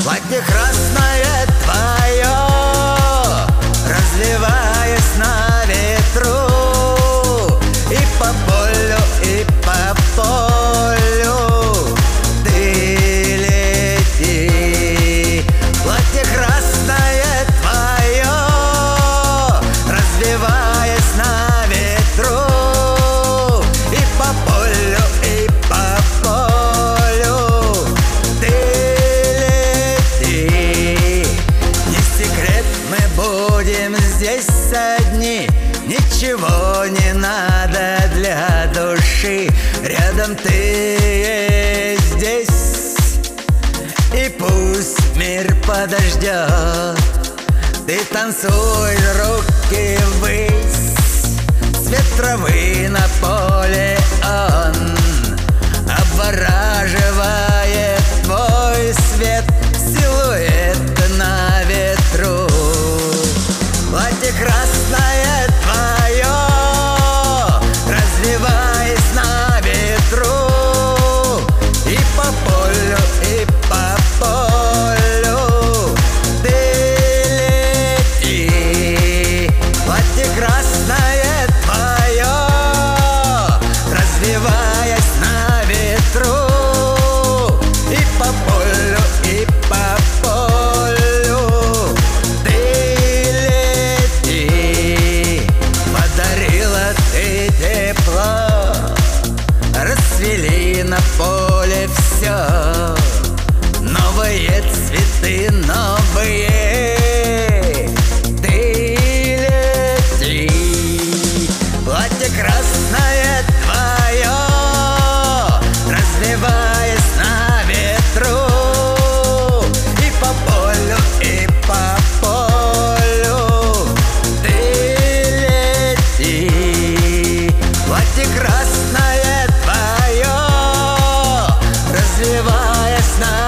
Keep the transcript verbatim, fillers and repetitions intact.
Платье красное твое, развиваясь на ветру, и по полю, и по полю ты лети. Платье красное твое, развиваясь на ветру, и по полю, и по полю ты лети. Не секрет, мы будем здесь одни, ничего не надо для души. Рядом ты есть здесь, и пусть мир подождет. Ты танцуй, руки ввысь, цвет травы на поле он обвораживает твой свет, силуэт на ветру. Платье красное твое, развиваясь на ветру, и по полю, и по полю ты лети. Платье красное твое, развиваясь на ветру, и по полю, и по полю ты лети. Подарила ты тепло, расцвели на поле все, новые цветы, новые, ты лети. Платье красное твое, развиваясь на ветру, и по полю, и по полю ты лети. Платье красное твое, развиваясь на